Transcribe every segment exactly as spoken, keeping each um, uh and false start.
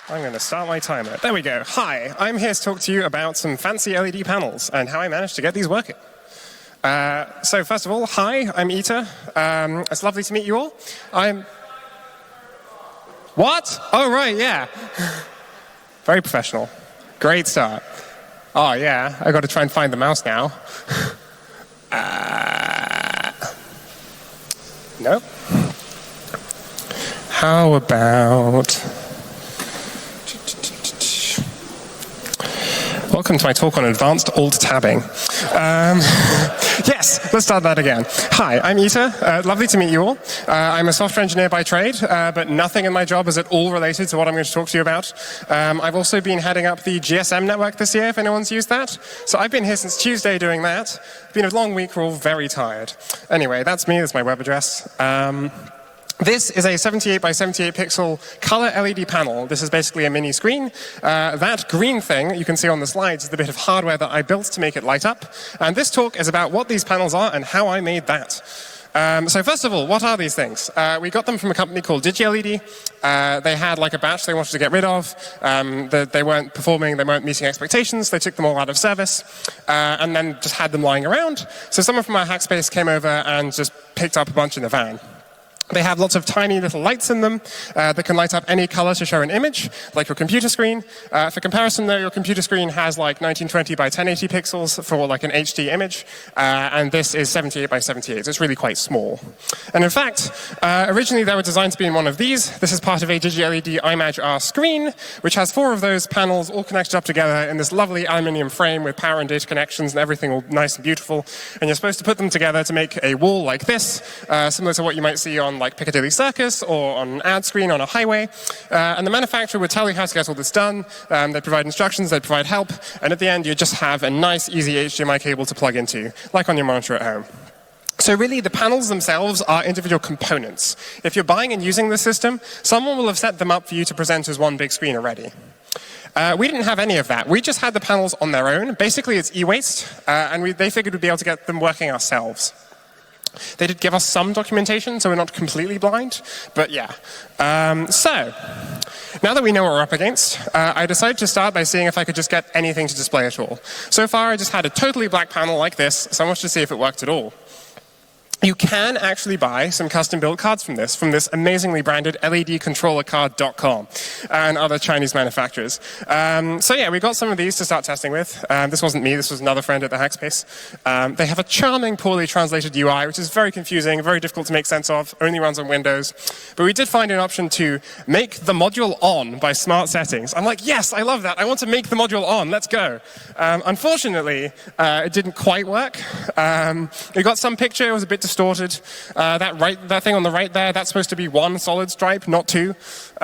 I'm going to start my timer. There we go. Hi, I'm here to talk to you about some fancy L E D panels and how I managed to get these working. Uh, so first of all, hi, I'm Ita. Um, it's lovely to meet you all. I'm... What? Oh, right, yeah. Very professional. Great start. Oh, yeah, I've got to try and find the mouse now. uh... Nope. How about... Welcome to my talk on advanced alt-tabbing. Um, yes, let's start that again. Hi, I'm Ita. Uh, lovely to meet you all. Uh, I'm a software engineer by trade, uh, but nothing in my job is at all related to what I'm going to talk to you about. Um, I've also been heading up the G S M network this year, if anyone's used that. So I've been here since Tuesday doing that. It's been a long week, we're all very tired. Anyway, that's me, that's my web address. Um, This is a seventy-eight by seventy-eight pixel color L E D panel. This is basically a mini screen. Uh, that green thing you can see on the slides is the bit of hardware that I built to make it light up. And this talk is about what these panels are and how I made that. Um, so first of all, what are these things? Uh, we got them from a company called DigiLED. Uh, they had like a batch they wanted to get rid of. Um, the, they weren't performing, they weren't meeting expectations. They took them all out of service uh, and then just had them lying around. So someone from our hackspace came over and just picked up a bunch in a van. They have lots of tiny little lights in them uh, that can light up any color to show an image, like your computer screen. Uh, for comparison, though, your computer screen has like nineteen twenty by ten eighty pixels for like an H D image, uh, and this is seventy-eight by seventy-eight. So it's really quite small. And in fact, uh, originally they were designed to be in one of these. This is part of a DigiLED iMage R screen, which has four of those panels all connected up together in this lovely aluminium frame with power and data connections and everything all nice and beautiful. And you're supposed to put them together to make a wall like this, uh, similar to what you might see on like Piccadilly Circus or on an ad screen on a highway. Uh, and the manufacturer would tell you how to get all this done. Um, they'd provide instructions, they'd provide help, and at the end you just have a nice, easy H D M I cable to plug into, like on your monitor at home. So really, the panels themselves are individual components. If you're buying and using the system, someone will have set them up for you to present as one big screen already. Uh, we didn't have any of that. We just had the panels on their own. Basically, it's e-waste, uh, and we, they figured we'd be able to get them working ourselves. They did give us some documentation, so we're not completely blind, but yeah. Um, so, now that we know what we're up against, uh, I decided to start by seeing if I could just get anything to display at all. So far, I just had a totally black panel like this, so I wanted to see if it worked at all. You can actually buy some custom-built cards from this, from this amazingly branded L E D controller card dot com and other Chinese manufacturers. Um, so yeah, we got some of these to start testing with. Um, this wasn't me, this was another friend at the Hackspace. Um, they have a charming, poorly translated U I, which is very confusing, very difficult to make sense of, only runs on Windows. But we did find an option to make the module on by smart settings. I'm like, yes, I love that. I want to make the module on. Let's go. Um, unfortunately, uh, it didn't quite work. Um, we got some picture, it was a bit distorted. Uh, that, right, that thing on the right there, that's supposed to be one solid stripe, not two.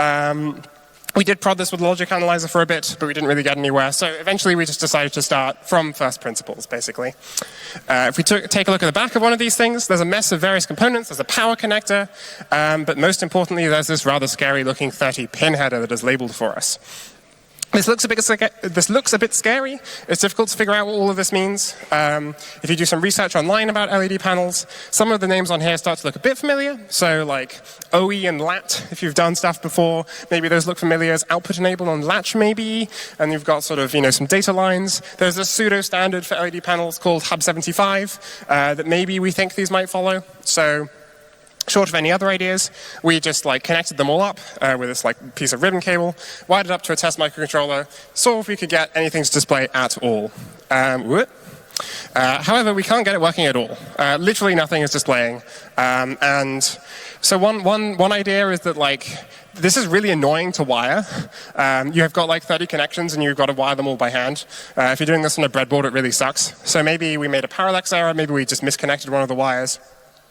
Um, we did prod this with Logic Analyzer for a bit, but we didn't really get anywhere. So eventually we just decided to start from first principles, basically. Uh, if we took, take a look at the back of one of these things, there's a mess of various components. There's a power connector, um, but most importantly, there's this rather scary looking thirty pin header that is labeled for us. This looks, a bit, this looks a bit scary. It's difficult to figure out what all of this means. Um, if you do some research online about L E D panels, some of the names on here start to look a bit familiar. So like O E and LAT, if you've done stuff before, maybe those look familiar as output enabled on latch maybe. And you've got sort of, you know, some data lines. There's a pseudo standard for L E D panels called Hub seventy-five uh, that maybe we think these might follow. So short of any other ideas, we just like connected them all up uh, with this like piece of ribbon cable, wired it up to a test microcontroller, saw if we could get anything to display at all. Um, uh, however, we can't get it working at all. Uh, literally nothing is displaying. Um, and so one, one, one idea is that like, this is really annoying to wire. Um, you have got like thirty connections and you've got to wire them all by hand. Uh, if you're doing this on a breadboard, it really sucks. So maybe we made a parallax error, maybe we just misconnected one of the wires.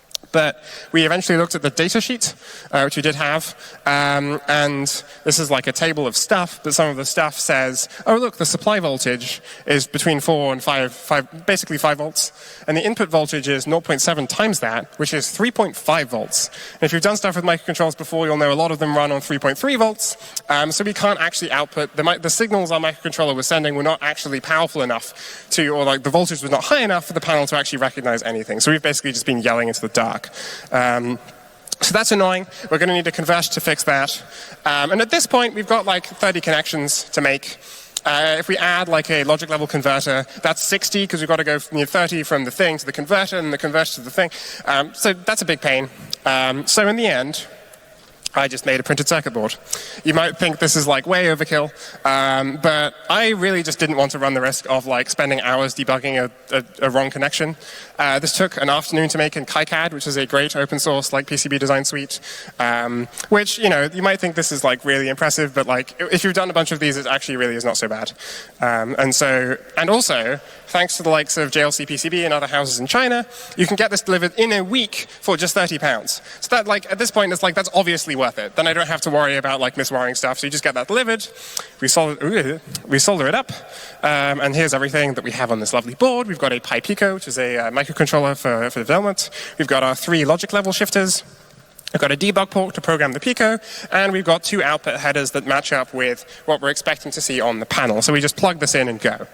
But we eventually looked at the data sheet, uh, which we did have, um, and this is like a table of stuff, but some of the stuff says, oh look, the supply voltage is between four and five, five basically five volts, and the input voltage is zero point seven times that, which is three point five volts. And if you've done stuff with microcontrollers before, you'll know a lot of them run on three point three volts, um, so we can't actually output, the, the signals our microcontroller was sending were not actually powerful enough to, or like the voltage was not high enough for the panel to actually recognize anything. So we've basically just been yelling into the dark. Um, So that's annoying. We're going to need a converter to fix that. Um, and at this point, we've got like thirty connections to make. Uh, if we add like a logic level converter, that's sixty, because we've got to go from, you know, thirty from the thing to the converter, and the converter to the thing. Um, so that's a big pain. Um, so in the end, I just made a printed circuit board. You might think this is like way overkill, um, but I really just didn't want to run the risk of like spending hours debugging a, a, a wrong connection. Uh, this took an afternoon to make in KiCad, which is a great open source like P C B design suite, um, which, you know, you might think this is like really impressive, but like if you've done a bunch of these, it actually really is not so bad. Um, and so, and also, thanks to the likes of J L C P C B and other houses in China, you can get this delivered in a week for just thirty pounds. So that, like, at this point, it's like, that's obviously worth it. Then I don't have to worry about like miswiring stuff. So you just get that delivered, we solder, we solder it up, um, and here's everything that we have on this lovely board. We've got a PiPico, which is a uh, microcontroller for, for development. We've got our three logic level shifters. We've got a debug port to program the Pico, and we've got two output headers that match up with what we're expecting to see on the panel. So we just plug this in and go.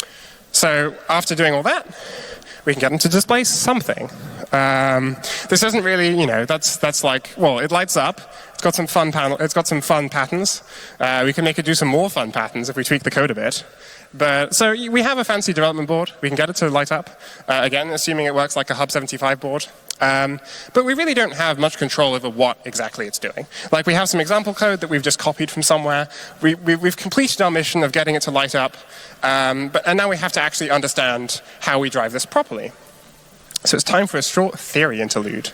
So after doing all that, we can get them to display something. Um, this isn't really, you know, that's that's like, well, it lights up. It's got some fun panel. It's got some fun patterns. Uh, we can make it do some more fun patterns if we tweak the code a bit. But so we have a fancy development board. We can get it to light up. Uh, again, assuming it works like a Hub seventy-five board. Um, but we really don't have much control over what exactly it's doing. Like, we have some example code that we've just copied from somewhere. We, we, we've completed our mission of getting it to light up. Um, but, and now we have to actually understand how we drive this properly. So it's time for a short theory interlude.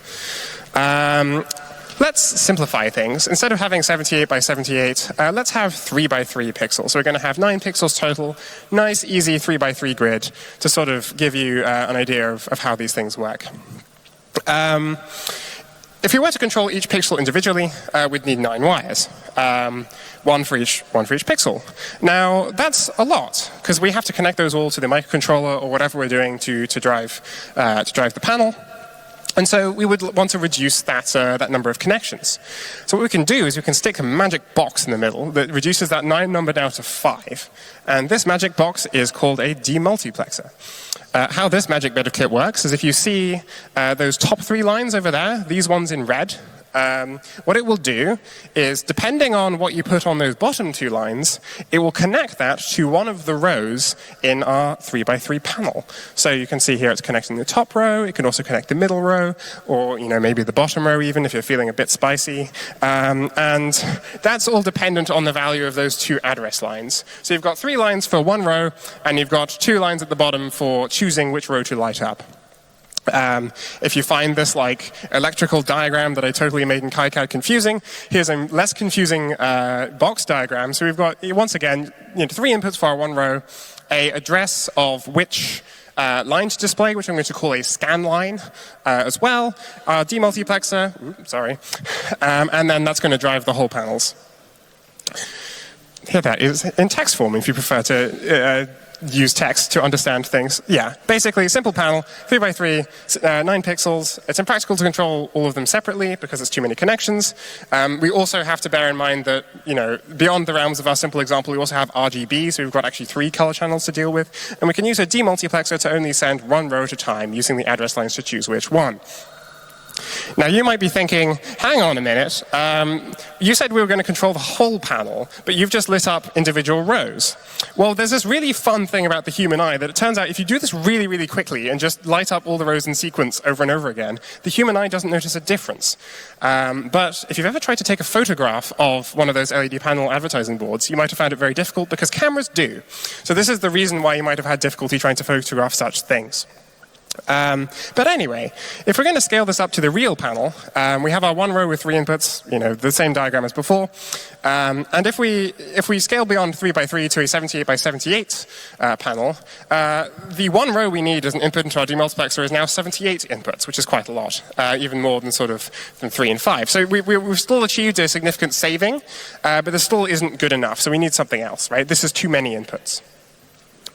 Um, let's simplify things. Instead of having seventy-eight by seventy-eight, uh, let's have three by three pixels. So we're going to have nine pixels total. Nice, easy three by three grid to sort of give you uh, an idea of, of how these things work. Um, if we were to control each pixel individually, uh, we'd need nine wires, um, one for each, one for each pixel. Now, that's a lot, because we have to connect those all to the microcontroller or whatever we're doing to, to, drive, uh, to drive the panel. And so we would want to reduce that, uh, that number of connections. So what we can do is we can stick a magic box in the middle that reduces that nine number down to five. And this magic box is called a demultiplexer. Uh, how this magic bit of kit works is if you see uh, those top three lines over there, these ones in red, um, what it will do is, depending on what you put on those bottom two lines, it will connect that to one of the rows in our three by three panel. So you can see here it's connecting the top row, it can also connect the middle row, or, you know, maybe the bottom row even if you're feeling a bit spicy. Um, and that's all dependent on the value of those two address lines. So you've got three lines for one row, and you've got two lines at the bottom for choosing which row to light up. Um, if you find this like electrical diagram that I totally made in KiCad confusing, here's a less confusing uh, box diagram. So we've got, once again, you know, three inputs for our one row, a address of which uh, line to display, which I'm going to call a scan line uh, as well, our demultiplexer, oops, sorry, um, and then that's going to drive the whole panels. Here that is in text form if you prefer to uh, use text to understand things. Yeah, basically, simple panel, three by three, uh, nine pixels. It's impractical to control all of them separately because it's too many connections. Um, we also have to bear in mind that, you know, beyond the realms of our simple example, we also have R G B, so we've got actually three color channels to deal with. And we can use a demultiplexer to only send one row at a time, using the address lines to choose which one. Now, you might be thinking, hang on a minute, um, you said we were going to control the whole panel, but you've just lit up individual rows. Well, there's this really fun thing about the human eye that it turns out if you do this really, really quickly and just light up all the rows in sequence over and over again, the human eye doesn't notice a difference. Um, but if you've ever tried to take a photograph of one of those L E D panel advertising boards, you might have found it very difficult because cameras do. So this is the reason why you might have had difficulty trying to photograph such things. Um, but anyway, if we're going to scale this up to the real panel, um, we have our one row with three inputs, you know, the same diagram as before. Um, and if we if we scale beyond three by three to a seventy-eight by seventy-eight uh, panel, uh, the one row we need as an input into our demultiplexer is now seventy-eight inputs, which is quite a lot, uh, even more than sort of than three and five. So we, we, we've still achieved a significant saving, uh, but this still isn't good enough. So we need something else, right? This is too many inputs.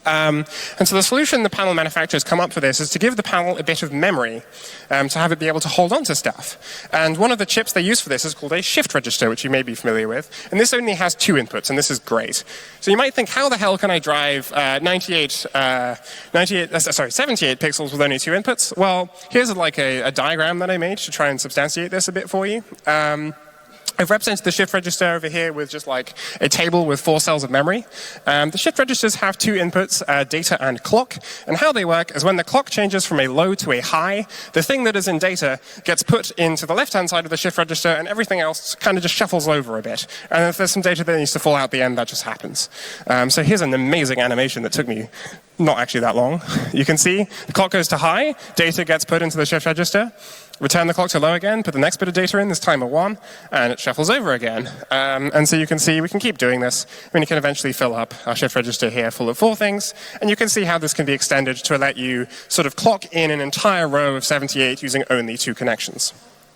Um, and so the solution the panel manufacturers come up for this is to give the panel a bit of memory um, to have it be able to hold on to stuff. And one of the chips they use for this is called a shift register, which you may be familiar with. And this only has two inputs, and this is great. So you might think, how the hell can I drive uh, ninety-eight, uh, ninety-eight, uh, sorry, seventy-eight pixels with only two inputs? Well, here's like a, a diagram that I made to try and substantiate this a bit for you. Um, I've represented the shift register over here with just like a table with four cells of memory. Um, the shift registers have two inputs, uh, data and clock. And how they work is when the clock changes from a low to a high, the thing that is in data gets put into the left-hand side of the shift register, and everything else kind of just shuffles over a bit. And if there's some data that needs to fall out the end, that just happens. Um, so here's an amazing animation that took me not actually that long. You can see the clock goes to high, data gets put into the shift register. Return the clock to low again, put the next bit of data in, this time a one, and it shuffles over again. Um, and so you can see we can keep doing this. I mean, you can eventually fill up our shift register here full of four things, and you can see how this can be extended to let you sort of clock in an entire row of seventy-eight using only two connections.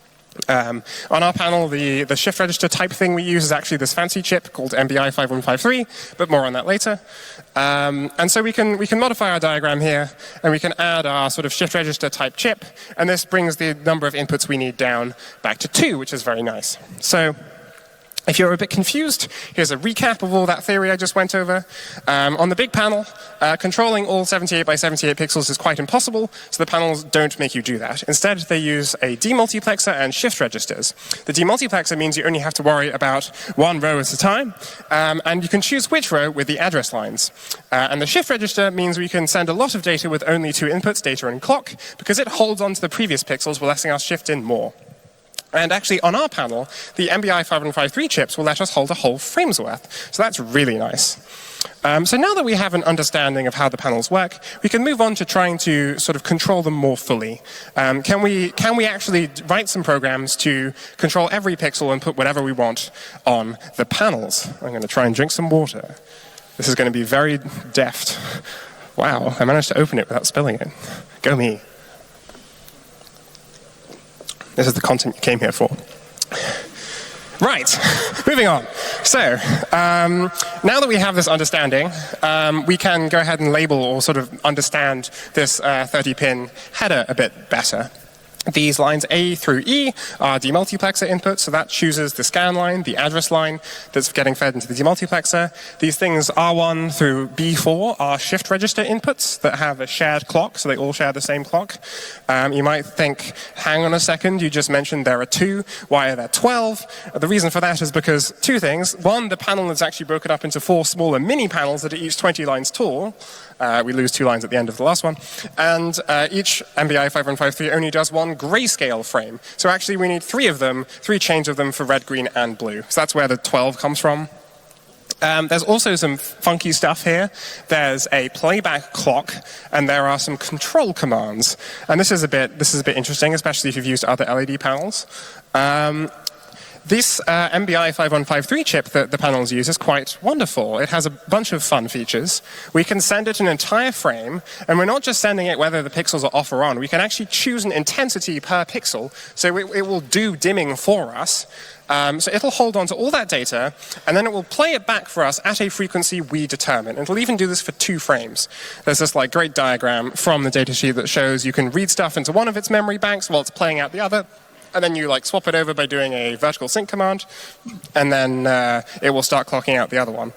Um, on our panel, the, the shift register type thing we use is actually this fancy chip called M B I five one five three, but more on that later. Um, and so we can, we can modify our diagram here, and we can add our sort of shift register type chip, and this brings the number of inputs we need down back to two, which is very nice. So if you're a bit confused, here's a recap of all that theory I just went over. Um, on the big panel, uh, controlling all seventy-eight by seventy-eight pixels is quite impossible, so the panels don't make you do that. Instead, they use a demultiplexer and shift registers. The demultiplexer means you only have to worry about one row at a time, um, and you can choose which row with the address lines. Uh, and the shift register means we can send a lot of data with only two inputs, data and clock, because it holds on to the previous pixels while letting us shift in more. And actually, on our panel, the M B I five one five three chips will let us hold a whole frame's worth. So that's really nice. Um, so now that we have an understanding of how the panels work, we can move on to trying to sort of control them more fully. Um, can we, can we actually write some programs to control every pixel and put whatever we want on the panels? I'm going to try and drink some water. This is going to be very deft. Wow, I managed to open it without spilling it. Go me. This is the content you came here for. Right, moving on. So, um, now that we have this understanding, um, we can go ahead and label or sort of understand this uh, thirty pin header a bit better. These lines A through E are demultiplexer inputs, so that chooses the scan line, the address line that's getting fed into the demultiplexer. These things R one through B four are shift register inputs that have a shared clock, so they all share the same clock. Um, you might think, hang on a second, you just mentioned there are two, why are there twelve? The reason for that is because two things. One, the panel is actually broken up into four smaller mini panels that are each twenty lines tall. Uh, we lose two lines at the end of the last one. And uh, each M B I five one five three only does one grayscale frame. So actually we need three of them, three chains of them for red, green, and blue. So that's where the twelve comes from. Um, there's also some funky stuff here. There's a playback clock, and there are some control commands. And this is a bit, this is a bit interesting, especially if you've used other L E D panels. Um, This uh, M B I five one five three chip that the panels use is quite wonderful. It has a bunch of fun features. We can send it an entire frame, and we're not just sending it whether the pixels are off or on. We can actually choose an intensity per pixel, so it, it will do dimming for us. Um, so it'll hold on to all that data, and then it will play it back for us at a frequency we determine. And it'll even do this for two frames. There's this like great diagram from the datasheet that shows you can read stuff into one of its memory banks while it's playing out the other. And then you like swap it over by doing a vertical sync command, and then uh, it will start clocking out the other one.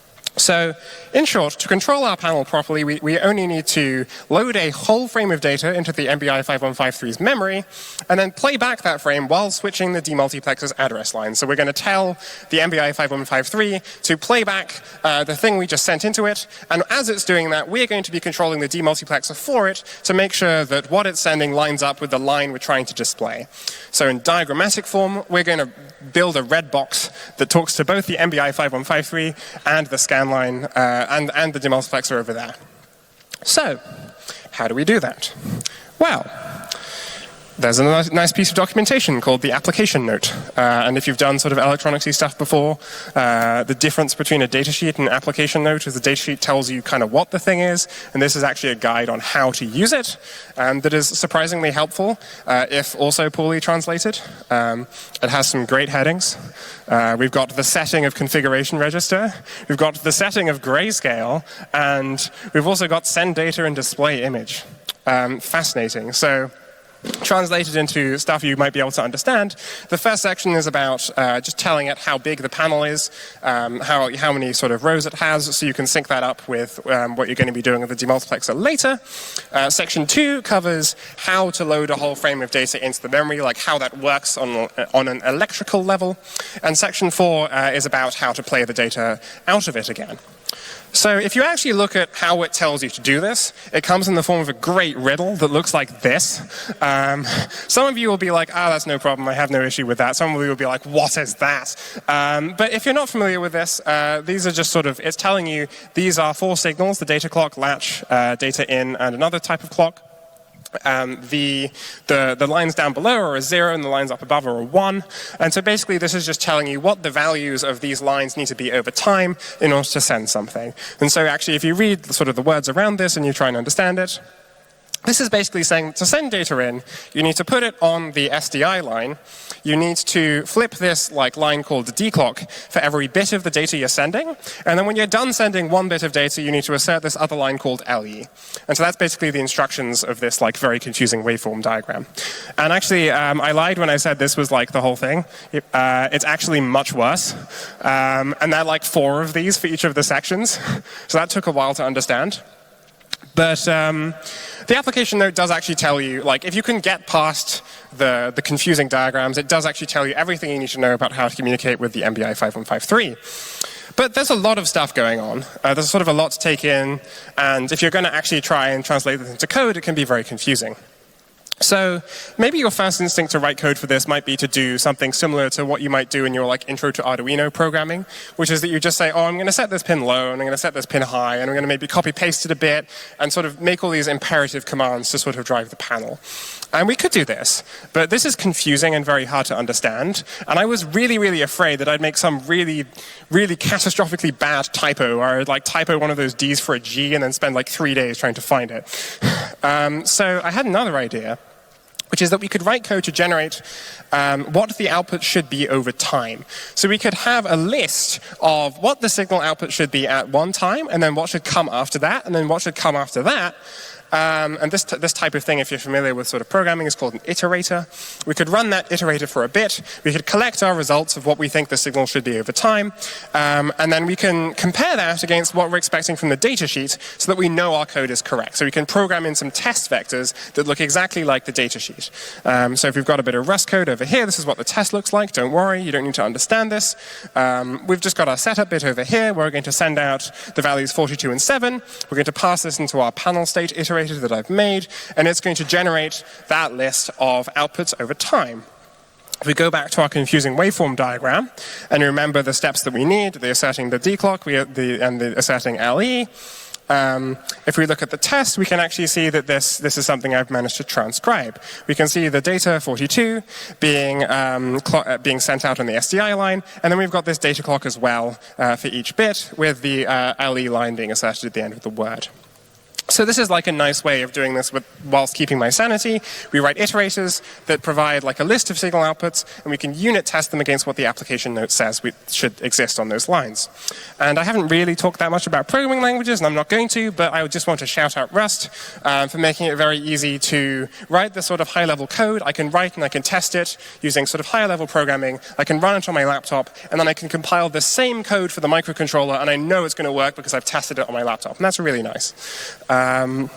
So, in short, to control our panel properly, we, we only need to load a whole frame of data into the M B I five one five three's memory, and then play back that frame while switching the demultiplexer's address line. So we're going to tell the M B I five one five three to play back uh, the thing we just sent into it, and as it's doing that, we're going to be controlling the demultiplexer for it to make sure that what it's sending lines up with the line we're trying to display. So in diagrammatic form, we're going to build a red box that talks to both the M B I five one five three and the scan line uh, and, and the demultiplexer over there. So, how do we do that? Well, there's a nice piece of documentation called the application note. Uh, and if you've done sort of electronicsy stuff before, uh, the difference between a datasheet and an application note is the datasheet tells you kind of what the thing is, and this is actually a guide on how to use it, and that is surprisingly helpful, uh, if also poorly translated. Um, it has some great headings. Uh, we've got the setting of configuration register, we've got the setting of grayscale, and we've also got send data and display image. Um, fascinating. So, translated into stuff you might be able to understand, the first section is about uh, just telling it how big the panel is, um, how, how many sort of rows it has, so you can sync that up with um, what you're going to be doing with the demultiplexer later. Uh, section two covers how to load a whole frame of data into the memory, like how that works on, on an electrical level. And section four uh, is about how to play the data out of it again. So if you actually look at how it tells you to do this, it comes in the form of a great riddle that looks like this. Um, some of you will be like, ah, oh, that's no problem, I have no issue with that. Some of you will be like, what is that? Um, but if you're not familiar with this, uh, these are just sort of, it's telling you these are four signals, the data clock, latch, uh, data in, and another type of clock. Um, the, the, the lines down below are a zero and the lines up above are a one. And so basically this is just telling you what the values of these lines need to be over time in order to send something. And so actually if you read the, sort of the words around this and you try and understand it, this is basically saying to send data in, you need to put it on the S D I line. You need to flip this like line called the declock for every bit of the data you're sending. And then when you're done sending one bit of data, you need to assert this other line called L E. And so that's basically the instructions of this like very confusing waveform diagram. And actually, um, I lied when I said this was like the whole thing. It, uh, it's actually much worse. Um, and there are like four of these for each of the sections. So that took a while to understand. But um, the application note does actually tell you, like, if you can get past the, the confusing diagrams, it does actually tell you everything you need to know about how to communicate with the M B I five one five three. But there's a lot of stuff going on. Uh, there's sort of a lot to take in, and if you're going to actually try and translate this into code, it can be very confusing. So maybe your first instinct to write code for this might be to do something similar to what you might do in your like intro to Arduino programming, which is that you just say, oh, I'm going to set this pin low, and I'm going to set this pin high, and I'm going to maybe copy paste it a bit, and sort of make all these imperative commands to sort of drive the panel. And we could do this, but this is confusing and very hard to understand. And I was really, really afraid that I'd make some really, really catastrophically bad typo, or I'd like typo one of those D's for a G and then spend like three days trying to find it. Um, so I had another idea, which is that we could write code to generate um, what the output should be over time. So we could have a list of what the signal output should be at one time, and then what should come after that, and then what should come after that. Um, and this, t this type of thing, if you're familiar with sort of programming, is called an iterator. We could run that iterator for a bit. We could collect our results of what we think the signal should be over time. Um, and then we can compare that against what we're expecting from the data sheet so that we know our code is correct. So we can program in some test vectors that look exactly like the data sheet. Um, so if we've got a bit of Rust code over here, this is what the test looks like. Don't worry, you don't need to understand this. Um, we've just got our setup bit over here. We're going to send out the values forty-two and seven. We're going to pass this into our panel state iterator that I've made, and it's going to generate that list of outputs over time. If we go back to our confusing waveform diagram and remember the steps that we need, the asserting the declock we, the, and the asserting L E, um, if we look at the test, we can actually see that this, this is something I've managed to transcribe. We can see the data forty-two being, um, uh, being sent out on the S D I line, and then we've got this data clock as well uh, for each bit, with the uh, L E line being asserted at the end of the word. So this is like a nice way of doing this with, whilst keeping my sanity. We write iterators that provide like a list of signal outputs, and we can unit test them against what the application note says we should exist on those lines. And I haven't really talked that much about programming languages, and I'm not going to, but I just want to shout out Rust um, for making it very easy to write this sort of high-level code. I can write and I can test it using sort of higher-level programming. I can run it on my laptop, and then I can compile the same code for the microcontroller, and I know it's going to work because I've tested it on my laptop, and that's really nice. Um,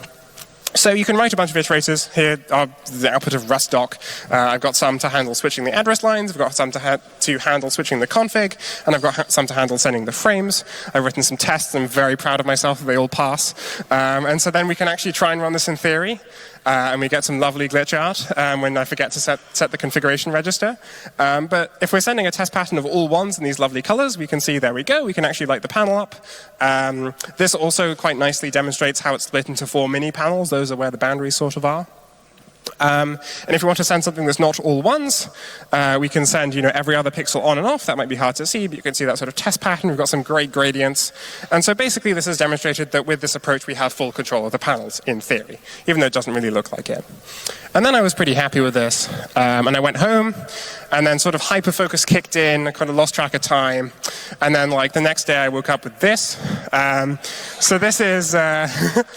so you can write a bunch of iterators. Here are the output of rustdoc. Uh, I've got some to handle switching the address lines. I've got some to, ha to handle switching the config. And I've got ha some to handle sending the frames. I've written some tests. I'm very proud of myself that they all pass. Um, and so then we can actually try and run this in theory. Uh, and we get some lovely glitch art um, when I forget to set, set the configuration register. Um, but if we're sending a test pattern of all ones in these lovely colors, we can see, there we go, we can actually light the panel up. Um, this also quite nicely demonstrates how it's split into four mini panels. Those are where the boundaries sort of are. Um, and if we want to send something that's not all ones, uh, we can send you know, every other pixel on and off. That might be hard to see, but you can see that sort of test pattern. We've got some great gradients. And so basically this has demonstrated that with this approach we have full control of the panels, in theory, even though it doesn't really look like it. And then I was pretty happy with this. Um, and I went home, and then sort of hyperfocus kicked in. I kind of lost track of time. And then like the next day I woke up with this. Um, so this is... Uh,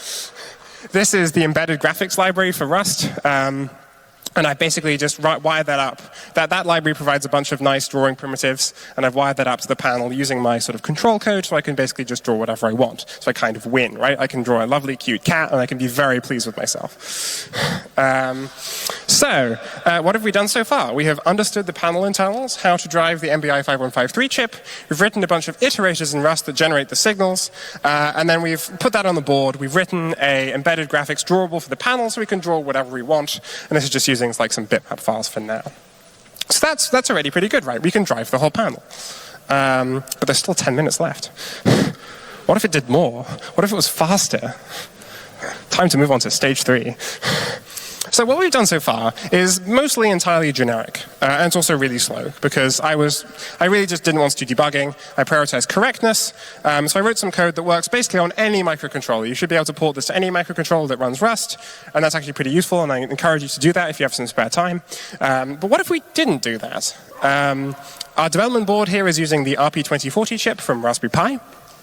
This is the embedded graphics library for Rust. Um, and I basically just wired that up. That, that library provides a bunch of nice drawing primitives, and I've wired that up to the panel using my sort of control code, so I can basically just draw whatever I want. So I kind of win, right? I can draw a lovely, cute cat, and I can be very pleased with myself. Um, so, uh, what have we done so far? We have understood the panel internals, how to drive the M B I five one five three chip. We've written a bunch of iterators in Rust that generate the signals, uh, and then we've put that on the board. We've written a embedded graphics drawable for the panel, so we can draw whatever we want. And this is just using like some bitmap files for now. So that's, that's already pretty good, right? We can drive the whole panel. Um, but there's still ten minutes left. What if it did more? What if it was faster? Time to move on to stage three. So what we've done so far is mostly entirely generic, uh, and it's also really slow because I was, I really just didn't want to do debugging. I prioritized correctness, um, so I wrote some code that works basically on any microcontroller. You should be able to port this to any microcontroller that runs Rust, and that's actually pretty useful, and I encourage you to do that if you have some spare time. Um, but what if we didn't do that? Um, our development board here is using the R P twenty forty chip from Raspberry Pi.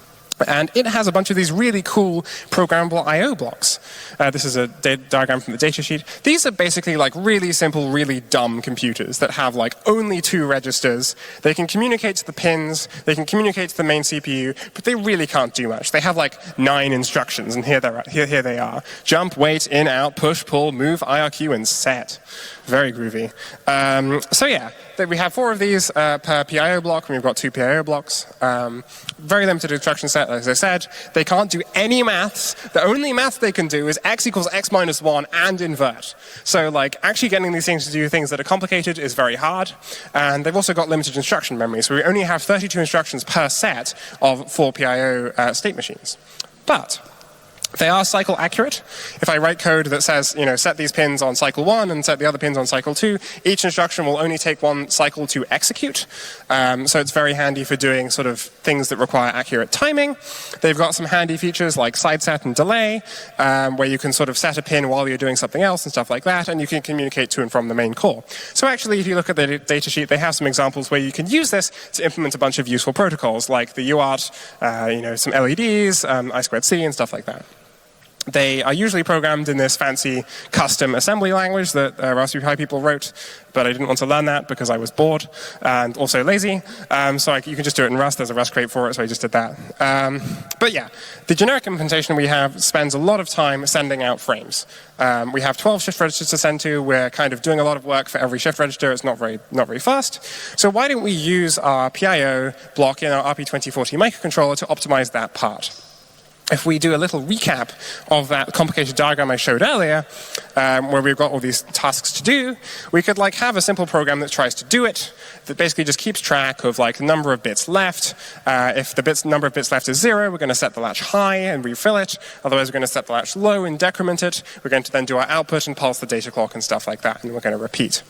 And it has a bunch of these really cool programmable I O blocks. Uh, this is a diagram from the datasheet. These are basically like really simple, really dumb computers that have like only two registers. They can communicate to the pins, they can communicate to the main C P U, but they really can't do much. They have like nine instructions, and here, they're, here, here they are. Jump, wait, in, out, push, pull, move, I R Q, and set. Very groovy. Um, so yeah, we have four of these uh, per P I O block, and we've got two P I O blocks. Um, very limited instruction set, as I said. They can't do any maths. The only math they can do is x equals x minus one and invert. So like actually getting these things to do things that are complicated is very hard. And they've also got limited instruction memory. So we only have thirty-two instructions per set of four P I O uh, state machines. But they are cycle accurate. If I write code that says, you know, set these pins on cycle one and set the other pins on cycle two, each instruction will only take one cycle to execute. Um, so it's very handy for doing sort of things that require accurate timing. They've got some handy features like side set and delay, um, where you can sort of set a pin while you're doing something else and stuff like that, and you can communicate to and from the main core. So actually, if you look at the datasheet, they have some examples where you can use this to implement a bunch of useful protocols, like the U A R T, uh, you know, some L E Ds, um, I two C, and stuff like that. They are usually programmed in this fancy custom assembly language that uh, Raspberry Pi people wrote, but I didn't want to learn that because I was bored and also lazy. Um, so I, you can just do it in Rust. There's a Rust crate for it, so I just did that. Um, but yeah, the generic implementation we have spends a lot of time sending out frames. Um, we have twelve shift registers to send to. We're kind of doing a lot of work for every shift register. It's not very, not very fast. So why don't we use our P I O block in our R P twenty forty microcontroller to optimize that part? If we do a little recap of that complicated diagram I showed earlier, um, where we've got all these tasks to do, we could like have a simple program that tries to do it, that basically just keeps track of like the number of bits left. Uh, if the bits, number of bits left is zero, we're going to set the latch high and refill it. Otherwise, we're going to set the latch low and decrement it. We're going to then do our output and pulse the data clock and stuff like that, and we're going to repeat.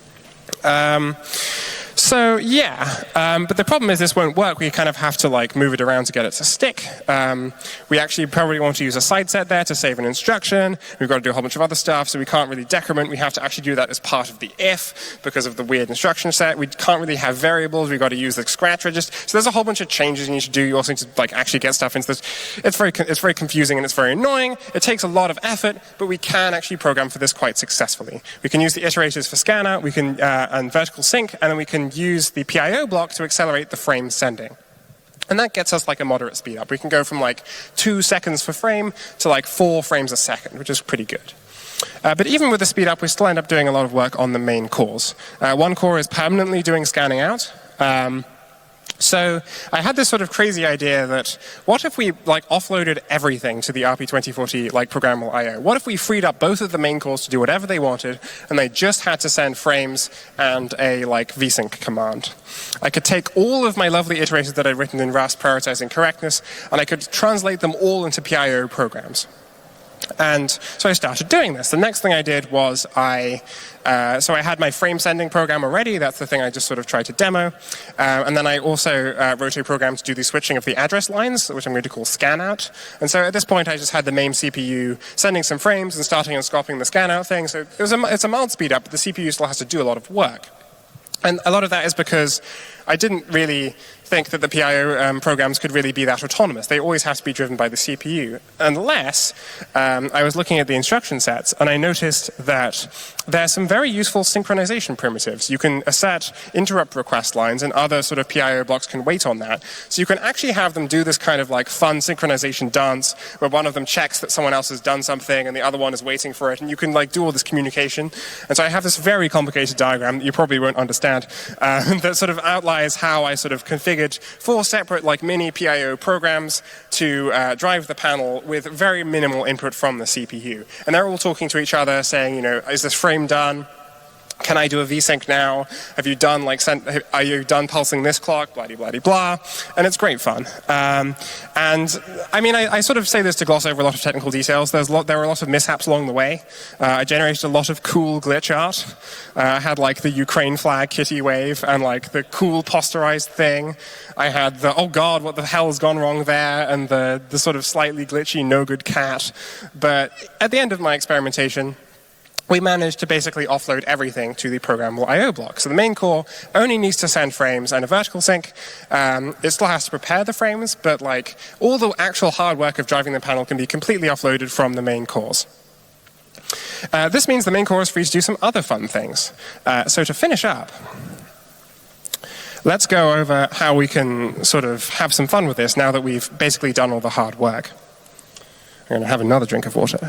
Um, So yeah, um, but the problem is this won't work. We kind of have to like move it around to get it to stick. Um, we actually probably want to use a side set there to save an instruction. We've got to do a whole bunch of other stuff, so we can't really decrement. We have to actually do that as part of the if because of the weird instruction set. We can't really have variables. We've got to use the scratch register. So there's a whole bunch of changes you need to do. You also need to like actually get stuff into this. It's very it's very confusing and it's very annoying. It takes a lot of effort, but we can actually program for this quite successfully. We can use the iterators for scan out. We can uh, and vertical sync, and then we can use the P I O block to accelerate the frame sending. And that gets us like a moderate speed up. We can go from like two seconds per frame to like four frames a second, which is pretty good. Uh, but even with the speed up, we still end up doing a lot of work on the main cores. Uh, one core is permanently doing scanning out. Um, So I had this sort of crazy idea that what if we like offloaded everything to the R P twenty forty like programmable I O? What if we freed up both of the main cores to do whatever they wanted, and they just had to send frames and a like vsync command? I could take all of my lovely iterators that I'd written in Rust prioritizing correctness, and I could translate them all into P I O programs. And so I started doing this. The next thing I did was I, uh, so I had my frame sending program already. That's the thing I just sort of tried to demo. Uh, and then I also uh, wrote a program to do the switching of the address lines, which I'm going to call scan out. And so at this point, I just had the main C P U sending some frames and starting and stopping the scan out thing. So it was a, it's a mild speed up, but the C P U still has to do a lot of work. And a lot of that is because I didn't really think that the P I O um, programs could really be that autonomous. They always have to be driven by the C P U. Unless um, I was looking at the instruction sets and I noticed that there are some very useful synchronization primitives. You can assert interrupt request lines, and other sort of P I O blocks can wait on that. So you can actually have them do this kind of like fun synchronization dance where one of them checks that someone else has done something and the other one is waiting for it, and you can like do all this communication. And so I have this very complicated diagram that you probably won't understand uh, that sort of outlines how I sort of configured four separate like mini P I O programs to uh, drive the panel with very minimal input from the C P U. And they're all talking to each other saying, you know, is this frame done? Can I do a vsync now? Have you done like sent, are you done pulsing this clock? Blah blah blah blah. And it's great fun. Um, and I mean, I, I sort of say this to gloss over a lot of technical details. There's a lot, there were a lot of mishaps along the way. Uh, I generated a lot of cool glitch art. Uh, I had like the Ukraine flag kitty wave and like the cool posterized thing. I had the oh god, what the hell has gone wrong there, and the the sort of slightly glitchy no good cat. But at the end of my experimentation, we managed to basically offload everything to the programmable I O block. So the main core only needs to send frames and a vertical sync. Um, it still has to prepare the frames, but like all the actual hard work of driving the panel can be completely offloaded from the main cores. Uh, this means the main core is free to do some other fun things. Uh, so to finish up, let's go over how we can sort of have some fun with this now that we've basically done all the hard work. I'm going to have another drink of water.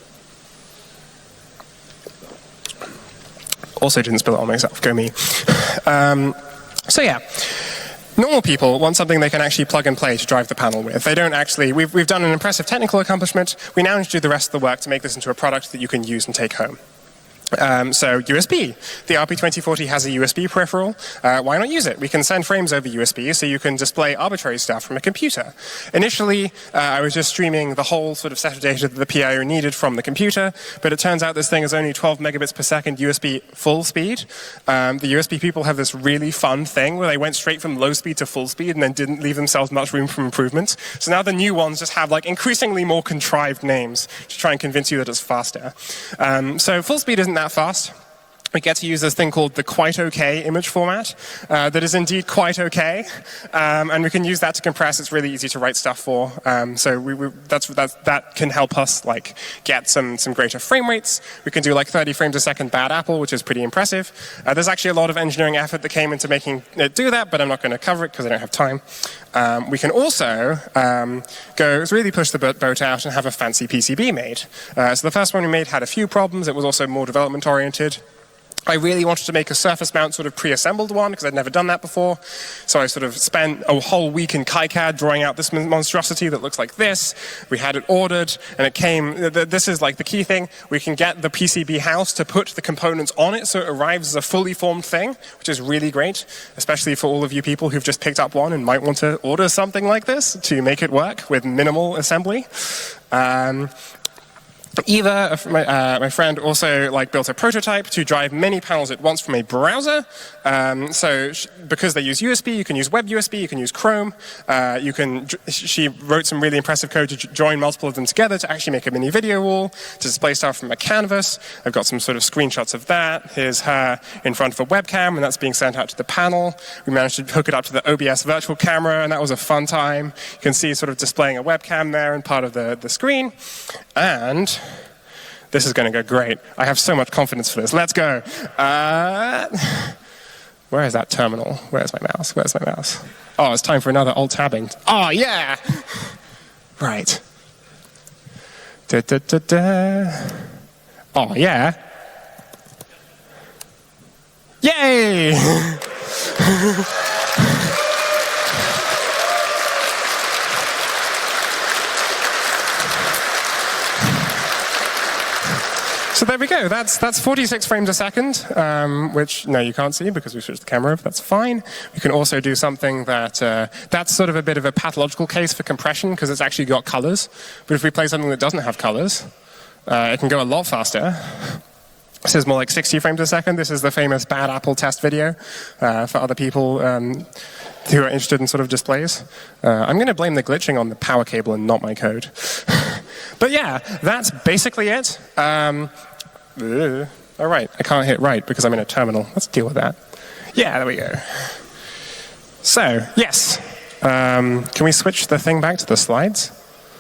Also didn't spill it on myself, go me. Um, so yeah, normal people want something they can actually plug and play to drive the panel with. They don't actually, we've, we've done an impressive technical accomplishment. We now need to do the rest of the work to make this into a product that you can use and take home. Um, so U S B. The R P twenty forty has a U S B peripheral. Uh, why not use it? We can send frames over U S B, so you can display arbitrary stuff from a computer. Initially, uh, I was just streaming the whole sort of set of data that the P I O needed from the computer, but it turns out this thing is only twelve megabits per second U S B full speed. Um, the U S B people have this really fun thing where they went straight from low speed to full speed and then didn't leave themselves much room for improvement. So now the new ones just have like increasingly more contrived names to try and convince you that it's faster. Um, so full speed isn't that fast. We get to use this thing called the quite okay image format uh, that is indeed quite okay, um, and we can use that to compress. It's really easy to write stuff for, um, so we, we, that's, that's, that can help us like get some, some greater frame rates. We can do like thirty frames a second bad apple, which is pretty impressive. Uh, there's actually a lot of engineering effort that came into making it do that, but I'm not going to cover it because I don't have time. Um, we can also um, go really push the boat out and have a fancy P C B made. Uh, so the first one we made had a few problems. It was also more development oriented. I really wanted to make a surface mount sort of pre-assembled one because I'd never done that before. So I sort of spent a whole week in KiCad drawing out this monstrosity that looks like this. We had it ordered and it came. This is like the key thing. We can get the P C B house to put the components on it so it arrives as a fully formed thing, which is really great, especially for all of you people who've just picked up one and might want to order something like this to make it work with minimal assembly. Um, Eva, my, uh, my friend, also like built a prototype to drive many panels at once from a browser. Um, so sh because they use U S B, you can use web U S B, you can use Chrome. Uh, you can. She wrote some really impressive code to join multiple of them together to actually make a mini video wall to display stuff from a canvas. I've got some sort of screenshots of that. Here's her in front of a webcam, and that's being sent out to the panel. We managed to hook it up to the O B S virtual camera, and that was a fun time. You can see sort of displaying a webcam there and part of the, the screen. And this is going to go great. I have so much confidence for this. Let's go. Uh, where is that terminal? Where's my mouse? Where's my mouse? Oh, it's time for another alt tabbing. Oh, yeah. Right. Da, da, da, da. Oh, yeah. Yay! So there we go. That's that's forty-six frames a second, um, which no, you can't see because we switched the camera over. That's fine. We can also do something that uh, that's sort of a bit of a pathological case for compression because it's actually got colors. But if we play something that doesn't have colors, uh, it can go a lot faster. This is more like sixty frames a second. This is the famous bad Apple test video uh, for other people um, who are interested in sort of displays. Uh, I'm going to blame the glitching on the power cable and not my code. But yeah, that's basically it. Um, uh, all right, I can't hit right because I'm in a terminal. Let's deal with that. Yeah, there we go. So, yes. Um, can we switch the thing back to the slides?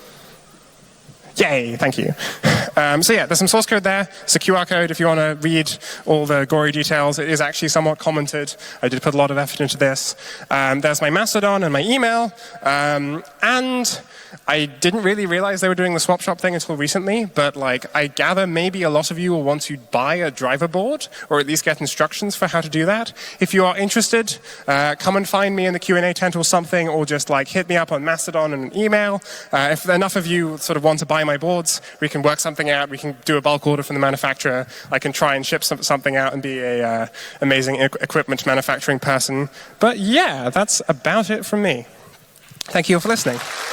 Yay, thank you. Um, so yeah, there's some source code there. It's a Q R code if you want to read all the gory details. It is actually somewhat commented. I did put a lot of effort into this. Um, there's my Mastodon and my email. Um, and I didn't really realize they were doing the swap shop thing until recently, but like I gather maybe a lot of you will want to buy a driver board or at least get instructions for how to do that. If you are interested, uh, come and find me in the Q and A tent or something, or just like hit me up on Mastodon and an email. Uh, if enough of you sort of want to buy my boards, we can work something out. We can do a bulk order from the manufacturer. I can try and ship some, something out and be a uh, amazing e equipment manufacturing person. But yeah, that's about it from me. Thank you all for listening.